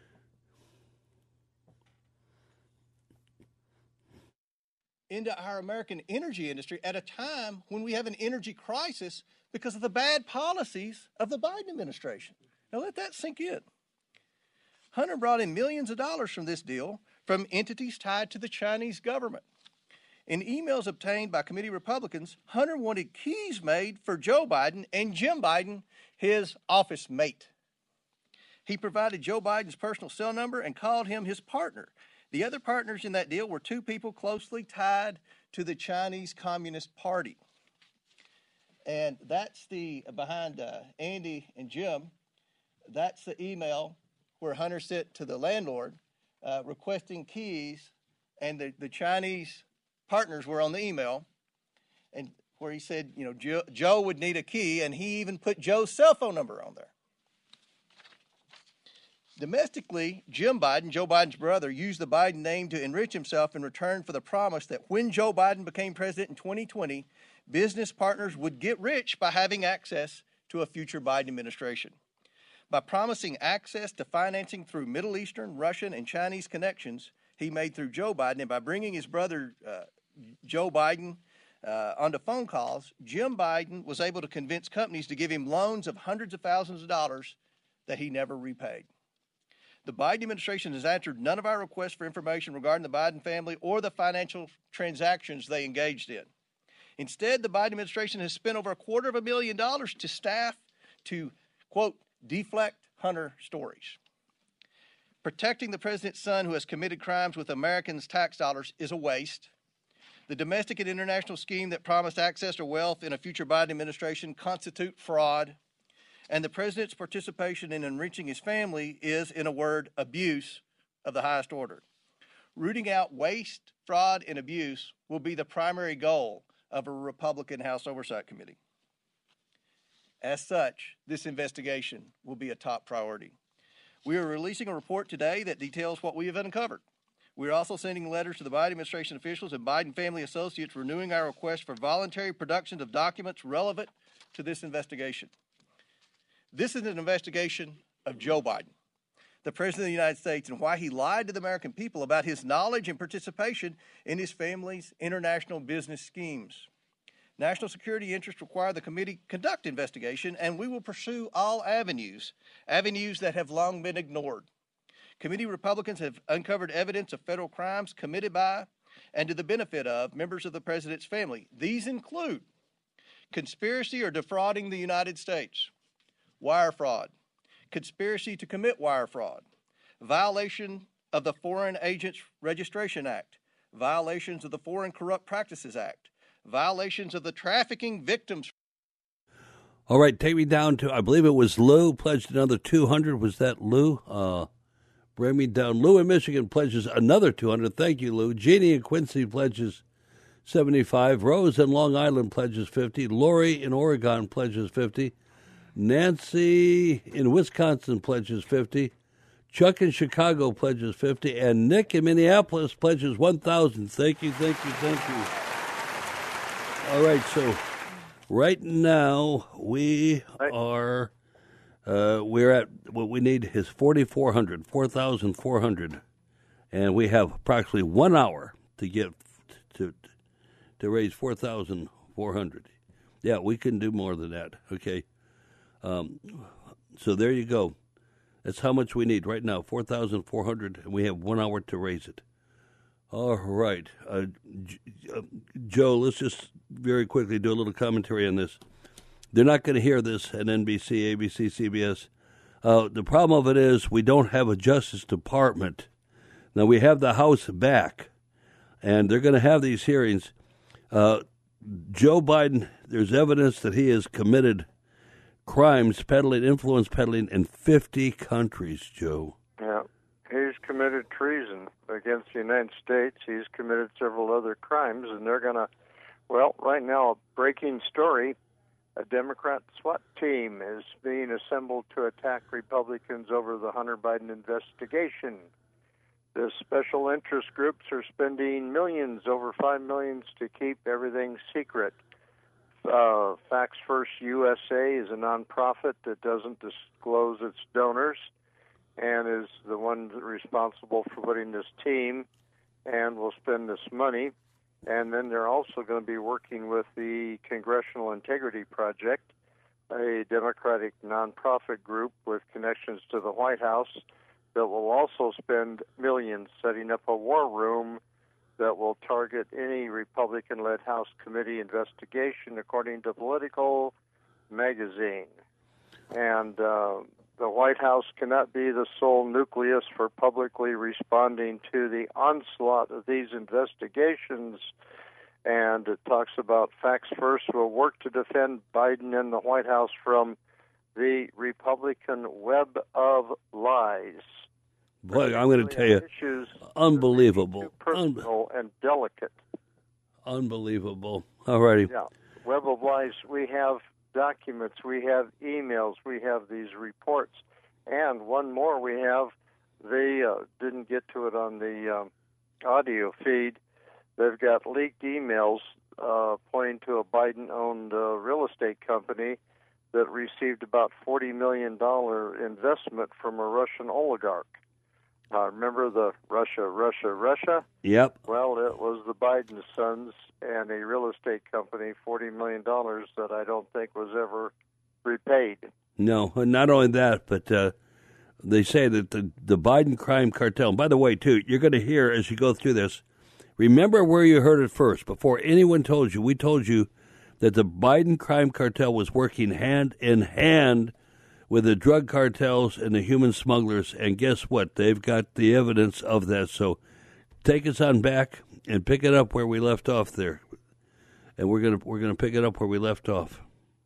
Into our American energy industry at a time when we have an energy crisis because of the bad policies of the Biden administration. Now let that sink in. Hunter brought in millions of dollars from this deal from entities tied to the Chinese government. In emails obtained by committee Republicans, Hunter wanted keys made for Joe Biden and Jim Biden, his office mate. He provided Joe Biden's personal cell number and called him his partner. The other partners in that deal were two people closely tied to the Chinese Communist Party. And that's the, behind uh, Andy and Jim, that's the email where Hunter sent to the landlord uh, requesting keys, and the, the Chinese partners were on the email, and where he said, you know, Joe, Joe would need a key, and he even put Joe's cell phone number on there. Domestically, Jim Biden, Joe Biden's brother, used the Biden name to enrich himself in return for the promise that when Joe Biden became president in twenty twenty, business partners would get rich by having access to a future Biden administration. By promising access to financing through Middle Eastern, Russian, and Chinese connections he made through Joe Biden, and by bringing his brother uh, Joe Biden uh, onto phone calls, Jim Biden was able to convince companies to give him loans of hundreds of thousands of dollars that he never repaid. The Biden administration has answered none of our requests for information regarding the Biden family or the financial transactions they engaged in. Instead, the Biden administration has spent over a quarter of a million dollars to staff to, quote, deflect Hunter stories. Protecting the president's son who has committed crimes with Americans' tax dollars is a waste. The domestic and international scheme that promised access to wealth in a future Biden administration constitute fraud. And the president's participation in enriching his family is, in a word, abuse of the highest order. Rooting out waste, fraud, and abuse will be the primary goal of a Republican House Oversight Committee. As such, this investigation will be a top priority. We are releasing a report today that details what we have uncovered. We are also sending letters to the Biden administration officials and Biden family associates renewing our request for voluntary production of documents relevant to this investigation. This is an investigation of Joe Biden, the President of the United States, and why he lied to the American people about his knowledge and participation in his family's international business schemes. National security interests require the committee conduct investigation, and we will pursue all avenues, avenues that have long been ignored. Committee Republicans have uncovered evidence of federal crimes committed by and to the benefit of members of the president's family. These include conspiracy or defrauding the United States, wire fraud, conspiracy to commit wire fraud, violation of the Foreign Agents Registration Act, violations of the Foreign Corrupt Practices Act, violations of the Trafficking Victims. All right, take me down to, I believe it was Lou pledged another two hundred. Was that Lou? Uh, bring me down. Lou in Michigan pledges another two hundred. Thank you, Lou. Jeannie in Quincy pledges seventy-five. Rose in Long Island pledges fifty. Lori in Oregon pledges fifty. Nancy in Wisconsin pledges fifty. Chuck in Chicago pledges fifty. And Nick in Minneapolis pledges one thousand. Thank you, thank you, thank you. All right, so right now we are, uh, we're at, what we need is forty-four hundred, four thousand four hundred. And we have approximately one hour to get, to, to raise four thousand four hundred. Yeah, we can do more than that, okay? Um, so there you go. That's how much we need right now, four thousand four hundred, and we have one hour to raise it. All right. Uh, uh, Joe, let's just very quickly do a little commentary on this. They're not going to hear this at N B C, A B C, C B S. Uh, the problem of it is we don't have a Justice Department. Now, we have the House back, and they're going to have these hearings. Uh, Joe Biden, there's evidence that he has committed crimes, peddling, influence peddling in fifty countries, Joe. Yeah. He's committed treason against the United States. He's committed several other crimes, and they're going to, well, right now, a breaking story, a Democrat SWAT team is being assembled to attack Republicans over the Hunter Biden investigation. The special interest groups are spending millions, over five millions, to keep everything secret. Uh, Facts First U S A is a nonprofit that doesn't disclose its donors and is the one responsible for putting this team and will spend this money. And then they're also going to be working with the Congressional Integrity Project, a Democratic nonprofit group with connections to the White House that will also spend millions setting up a war room that will target any Republican-led House committee investigation, according to Political magazine. And uh, the White House cannot be the sole nucleus for publicly responding to the onslaught of these investigations. And it talks about Facts First will work to defend Biden and the White House from the Republican web of lies. Boy, I'm going to tell you, unbelievable. Personal and delicate. Unbelievable. All righty. Yeah. Web of lies. We have documents, we have emails, we have these reports, and one more we have. They uh, didn't get to it on the um, audio feed. They've got leaked emails uh, pointing to a Biden-owned uh, real estate company that received about forty million dollars investment from a Russian oligarch. Uh, remember the Russia, Russia, Russia? Yep. Well, it was the Biden sons and a real estate company, forty million dollars, that I don't think was ever repaid. No, not only that, but uh, they say that the, the Biden crime cartel, and by the way, too, you're going to hear as you go through this, remember where you heard it first. Before anyone told you, we told you that the Biden crime cartel was working hand in hand with the drug cartels and the human smugglers, and guess what? They've got the evidence of that. So take us on back and pick it up where we left off there, and we're gonna we're gonna pick it up where we left off.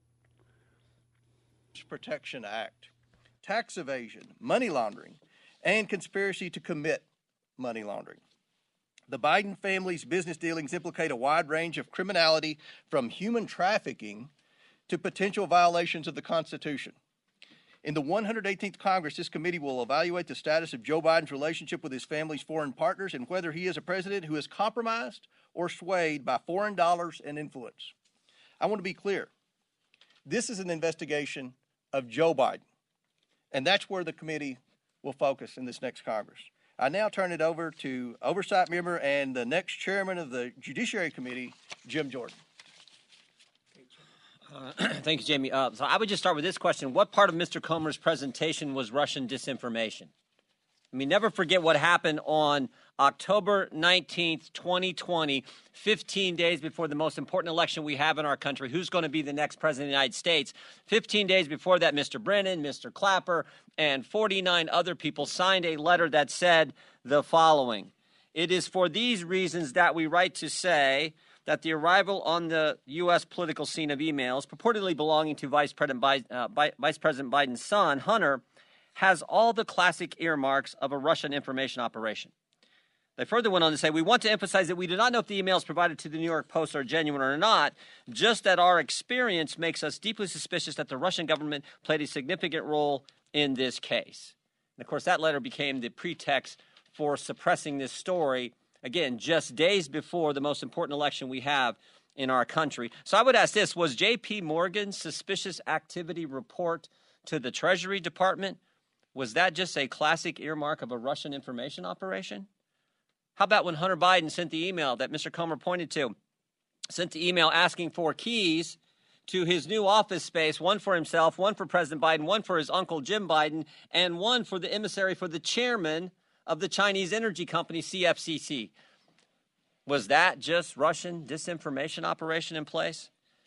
Protection Act, tax evasion, money laundering, and conspiracy to commit money laundering. The Biden family's business dealings implicate a wide range of criminality, from human trafficking to potential violations of the Constitution. In the one hundred eighteenth Congress, this committee will evaluate the status of Joe Biden's relationship with his family's foreign partners and whether he is a president who is compromised or swayed by foreign dollars and influence. I want to be clear. This is an investigation of Joe Biden, and that's where the committee will focus in this next Congress. I now turn it over to Oversight Member and the next Chairman of the Judiciary Committee, Jim Jordan. Uh, thank you, Jamie. Uh, so I would just start with this question. What part of Mister Comer's presentation was Russian disinformation? I mean, never forget what happened on October nineteenth, twenty twenty, fifteen days before the most important election we have in our country. Who's going to be the next president of the United States? fifteen days before that, Mister Brennan, Mister Clapper, and forty-nine other people signed a letter that said the following. It is for these reasons that we write to say that the arrival on the U S political scene of emails purportedly belonging to Vice President, Biden, uh, Vice President Biden's son, Hunter, has all the classic earmarks of a Russian information operation. They further went on to say, we want to emphasize that we do not know if the emails provided to the New York Post are genuine or not, just that our experience makes us deeply suspicious that the Russian government played a significant role in this case. And of course, that letter became the pretext for suppressing this story, again, just days before the most important election we have in our country. So I would ask this, was J P Morgan's suspicious activity report to the Treasury Department, was that just a classic earmark of a Russian information operation? How about when Hunter Biden sent the email that Mister Comer pointed to, sent the email asking for keys to his new office space, one for himself, one for President Biden, one for his uncle Jim Biden, and one for the emissary for the chairman of the Chinese energy company C F C C. Was that just Russian disinformation operation in place?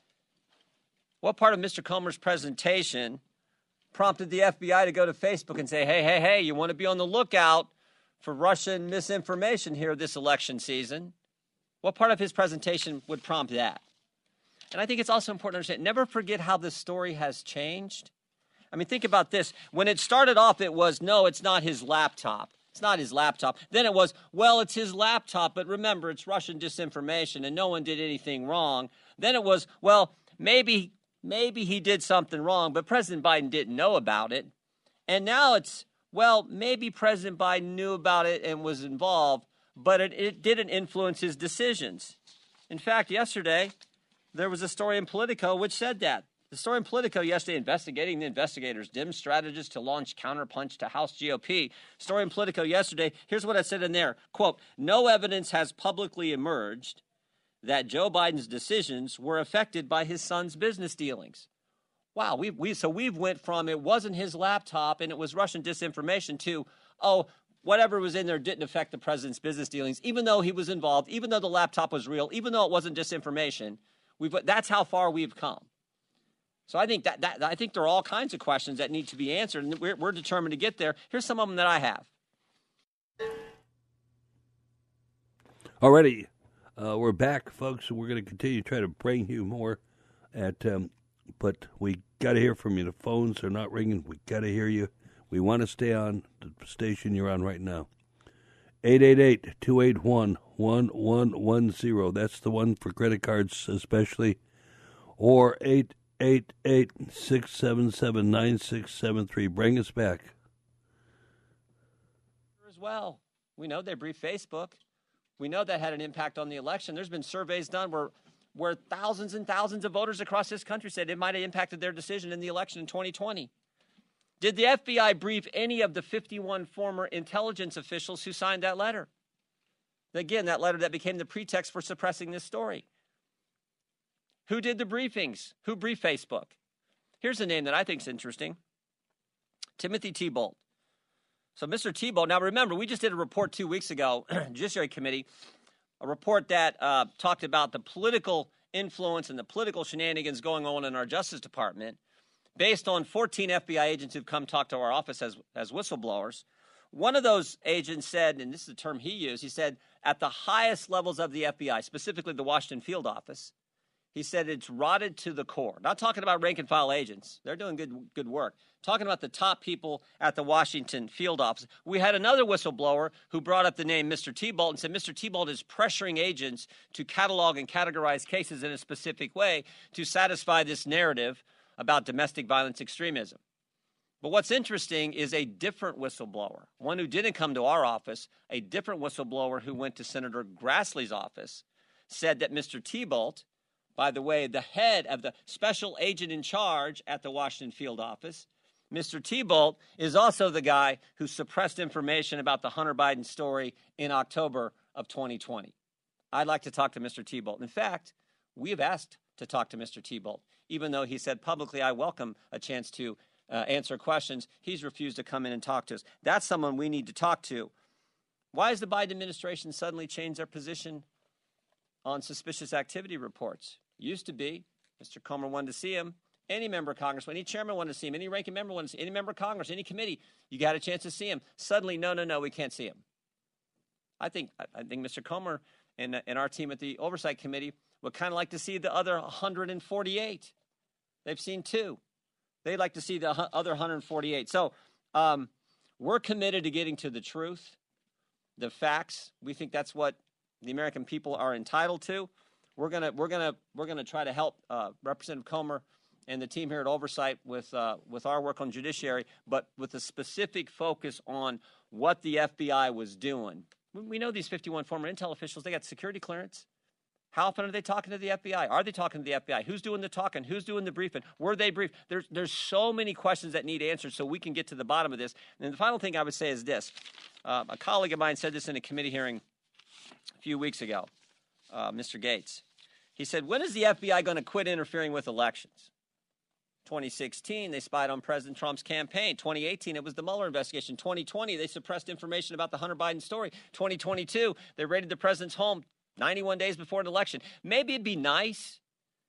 What part of Mister Comer's presentation prompted the F B I to go to Facebook and say, hey, hey, hey, you want to be on the lookout for Russian misinformation here this election season? What part of his presentation would prompt that? And I think it's also important to understand, never forget how this story has changed. I mean, think about this. When it started off, it was, no, it's not his laptop. It's not his laptop. Then it was, well, it's his laptop, but remember, it's Russian disinformation and no one did anything wrong. Then it was, well, maybe maybe he did something wrong, but President Biden didn't know about it. And now it's, well, maybe President Biden knew about it and was involved, but it, it didn't influence his decisions. In fact, yesterday, there was a story in Politico which said that. The story in Politico yesterday, investigating the investigators, dim strategists to launch counterpunch to House G O P. Story in Politico yesterday, here's what I said in there. Quote, no evidence has publicly emerged that Joe Biden's decisions were affected by his son's business dealings Wow, we we so we've went from it wasn't his laptop and it was Russian disinformation to, oh, whatever was in there didn't affect the president's business dealings, even though he was involved, even though the laptop was real, even though it wasn't disinformation. We've that's how far we've come. So I think that, that I think there are all kinds of questions that need to be answered, and we're, we're determined to get there. Here's some of them that I have. Alrighty, uh, we're back, folks. We're going to continue to try to bring you more at, um, but we got to hear from you. The phones are not ringing. We got to hear you. We want to stay on the station you're on right now. eight eight eight, two eight one, one one one zero. That's the one for credit cards especially. Or eight eight eight, six seven seven, nine six seven three. Bring us back. As well, we know they briefed Facebook. We know that had an impact on the election. There's been surveys done where where thousands and thousands of voters across this country said it might have impacted their decision in the election in twenty twenty. Did the F B I brief any of the fifty-one former intelligence officials who signed that letter? Again, that letter that became the pretext for suppressing this story. Who did the briefings? Who briefed Facebook? Here's a name that I think is interesting. Timothy Thibault. So Mister Thibault, now remember, we just did a report two weeks ago, Judiciary Committee, a report that uh, talked about the political influence and the political shenanigans going on in our Justice Department based on fourteen F B I agents who've come talk to our office as, as whistleblowers. One of those agents said, and this is the term he used, he said, at the highest levels of the F B I, specifically the Washington field office, he said it's rotted to the core. Not talking about rank-and-file agents. They're doing good good work. Talking about the top people at the Washington field office. We had another whistleblower who brought up the name Mister Thibault and said Mister Thibault is pressuring agents to catalog and categorize cases in a specific way to satisfy this narrative about domestic violence extremism. But what's interesting is a different whistleblower, one who didn't come to our office, a different whistleblower who went to Senator Grassley's office, said that Mister Thibault, by the way, the head of the special agent in charge at the Washington field office, Mister Thibault is also the guy who suppressed information about the Hunter Biden story in October of twenty twenty. I'd like to talk to Mister Thibault. In fact, we have asked to talk to Mister Thibault, even though he said publicly, I welcome a chance to uh, answer questions. He's refused to come in and talk to us. That's someone we need to talk to. Why has the Biden administration suddenly changed their position on suspicious activity reports? Used to be, Mister Comer wanted to see him. Any member of Congress, any chairman wanted to see him, any ranking member wanted to see him, any member of Congress, any committee, you got a chance to see him. Suddenly, no, no, no, we can't see him. I think I think Mister Comer and, and our team at the Oversight Committee would kind of like to see the other one hundred forty-eight. They've seen two. They'd like to see the other one hundred forty-eight. So um, we're committed to getting to the truth, the facts. We think that's what the American people are entitled to. We're gonna we're gonna we're gonna try to help uh, Representative Comer and the team here at Oversight with uh, with our work on judiciary, but with a specific focus on what the F B I was doing. We know these fifty-one former intel officials, they got security clearance. How often are they talking to the F B I? Are they talking to the F B I? Who's doing the talking? Who's doing the briefing? Were they briefed? There's, there's so many questions that need answered so we can get to the bottom of this. And the final thing I would say is this. Uh, a colleague of mine said this in a committee hearing a few weeks ago, uh, Mister Gates. He said, when is the F B I going to quit interfering with elections? twenty sixteen, they spied on President Trump's campaign. twenty eighteen, it was the Mueller investigation. twenty twenty, they suppressed information about the Hunter Biden story. twenty twenty-two, they raided the president's home ninety-one days before an election. Maybe it'd be nice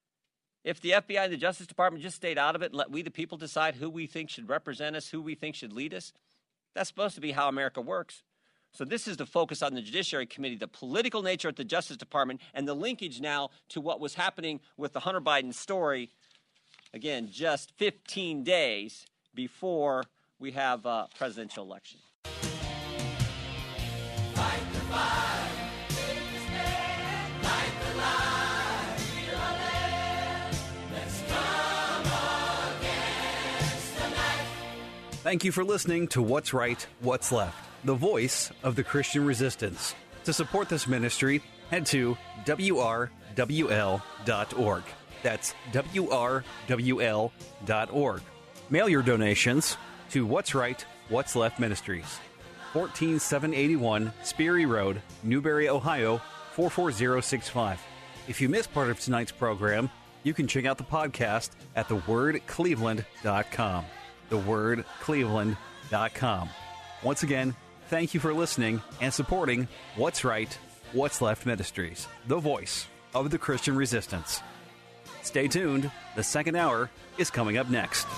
if the F B I and the Justice Department just stayed out of it and let we the people decide who we think should represent us, who we think should lead us. That's supposed to be how America works. So this is the focus on the Judiciary Committee, the political nature at the Justice Department, and the linkage now to what was happening with the Hunter Biden story. Again, just fifteen days before we have a presidential election. Fight the fight. Fight the lie. Feel our land. Let's come against the knife. Thank you for listening to What's Right, What's Left, the voice of the Christian resistance. To support this ministry, head to W R W L dot org. That's W R W L dot org. Mail your donations to What's Right, What's Left Ministries, fourteen seven eighty-one Sperry Road, Newberry, Ohio, four four zero six five. If you missed part of tonight's program, you can check out the podcast at the word cleveland dot com. the word cleveland dot com. Once again, thank you for listening and supporting What's Right, What's Left Ministries, the voice of the Christian resistance. Stay tuned. The second hour is coming up next.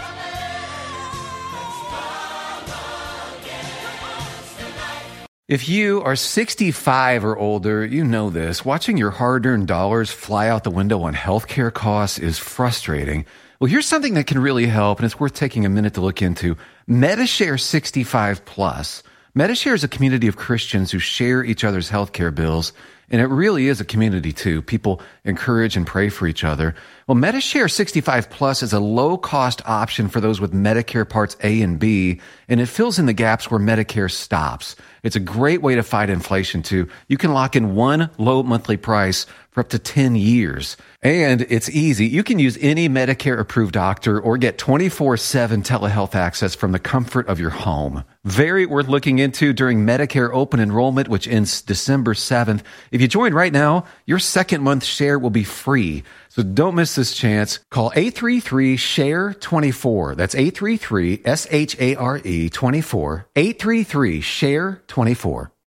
If you are sixty-five or older, you know this. Watching your hard-earned dollars fly out the window on healthcare costs is frustrating. Well, here's something that can really help, and it's worth taking a minute to look into. Medi-Share sixty-five plus. Medi-Share is a community of Christians who share each other's healthcare bills, and it really is a community, too. People encourage and pray for each other. Well, Medi-Share sixty-five plus is a low-cost option for those with Medicare Parts A and B, and it fills in the gaps where Medicare stops. It's a great way to fight inflation, too. You can lock in one low monthly price for up to ten years. And it's easy. You can use any Medicare-approved doctor or get twenty-four seven telehealth access from the comfort of your home. Very worth looking into during Medicare open enrollment, which ends December seventh. If you join right now, your second month share will be free. So don't miss this chance. Call eight three three, S H A R E, twenty-four. That's eight three three, S H A R E, twenty-four. eight three three, S H A R E, twenty-four.